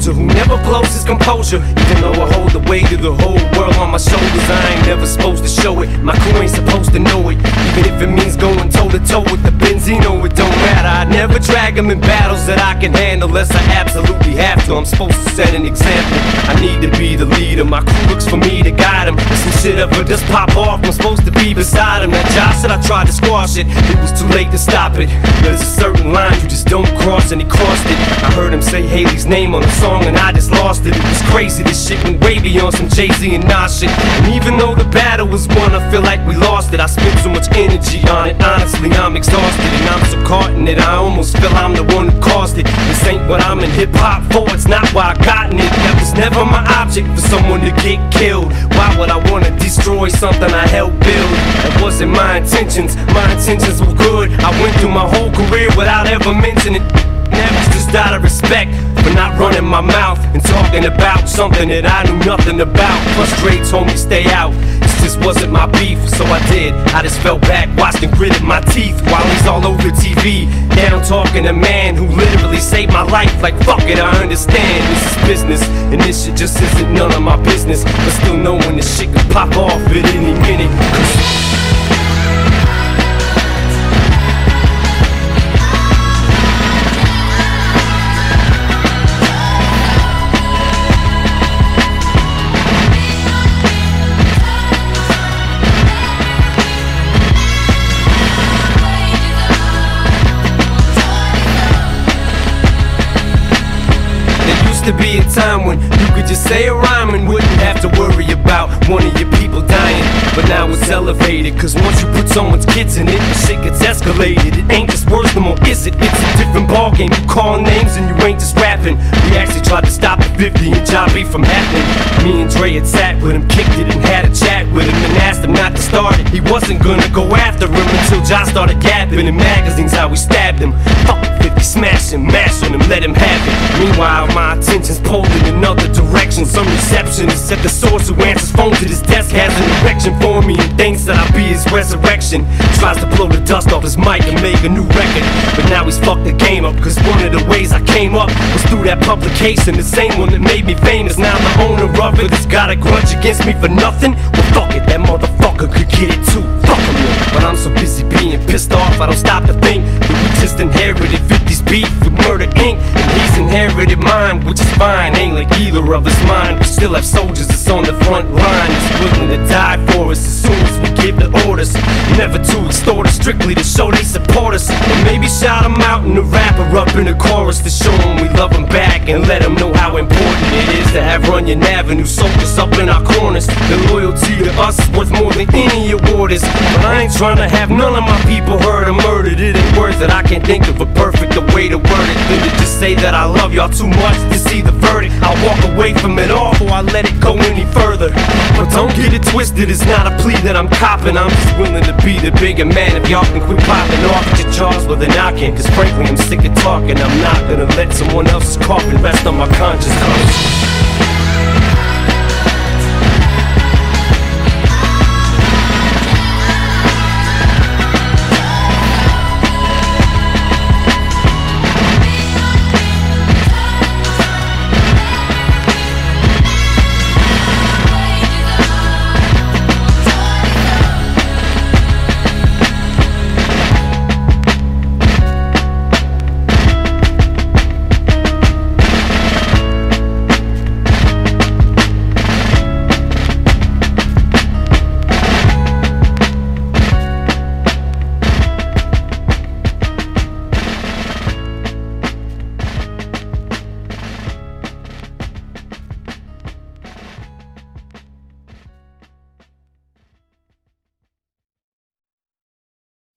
soldier who never blows his composure. Even though I hold the weight of the whole world on my shoulders, I ain't never supposed to show it. My crew ain't supposed to know it. Even if it means going toe to toe with the Benzino, it don't matter. I never drag them in battles that I can handle unless I absolutely have to. I'm supposed to set an example. I need to be the leader. My crew looks for me to guide them. If some shit ever just pop off, I'm supposed to be beside him. That Josh said I tried to squash it. It was too late to stop it. There's a certain line you just don't cross, and he crossed it. I heard him say Haley's name on the song and I just lost it. It was crazy. This shit went way beyond some Jay-Z and Nas shit. And even though the battle was won, I feel like we lost it. I spent so much energy on it. Honestly, I'm exhausted and I'm so caught in it. I almost feel I'm the one who caused it. This ain't what I'm in hip-hop for. It's not why I gotten it. That was never my object, for someone to get killed. Why would I wanna destroy something I helped build? That wasn't my intentions. My intentions were good. I went through my whole career without ever mentioning it. That was just out of respect for not running my mouth and talking about something that I knew nothing about. Frustrated told me stay out. This just wasn't my beef, so I did. I just fell back, watched and gritted my teeth while he's all over TV. Down talking to a man who literally saved my life. Like fuck it, I understand this is business, and this shit just isn't none of my business. But still knowing this shit could pop off at any minute. To be a time when you could just say a rhyme and wouldn't have to worry about one of your people dying. But now it's elevated, cause once you put someone's kids in it, the shit gets escalated. It ain't just words no more, is it? It's a different ballgame. You call names and you ain't just rapping. We actually tried to stop the 50 and John B from happening. Me and Dre had sat with him, kicked it and had a chat with him and asked him not to start it. He wasn't gonna go after him until John started gapping in magazines how we stabbed him. Fuck 50, smash him, mash on him, let him have it. Meanwhile, my attention's pulled in another direction. Some receptionist at the source who answers phone to this desk has an erection for me and thinks that I'll be his resurrection. Tries to blow the dust off his mic and make a new record, but now he's fucked the game up, cause one of the ways I came up was through that publication. The same one that made me famous. Now the owner of it has got a grudge against me for nothing. Well fuck it, that motherfucker could get it too. Fuck him, but I'm so busy being pissed off I don't stop to think that we just inherited 50's beef with Murder Inc. And he's inherited mine, which is fine. Ain't like either of us mine. We still have soldiers that's on the front line, that's willing to die for us as soon as we give the orders. Never to extort us, strictly to show they support us. And maybe shout them out in the rapper up in the chorus to show them we love them back and let them know how important it is to have Runyon Avenue soldiers up in our corners. The loyalty to us is worth more than any award is. But I ain't trying to have none of my people hurt or murdered. It ain't worth it. I can't think of a perfect way to word it than to just say that I love y'all too much to see the verdict. I'll walk away from it all before I let it go any further. But don't get it twisted, it's not a plea that I'm copping. I'm just willing to be the bigger man if y'all can quit popping off at your jaws with a knocking. Cause frankly I'm sick of talking. I'm not gonna let someone else's coffin rest on my conscience.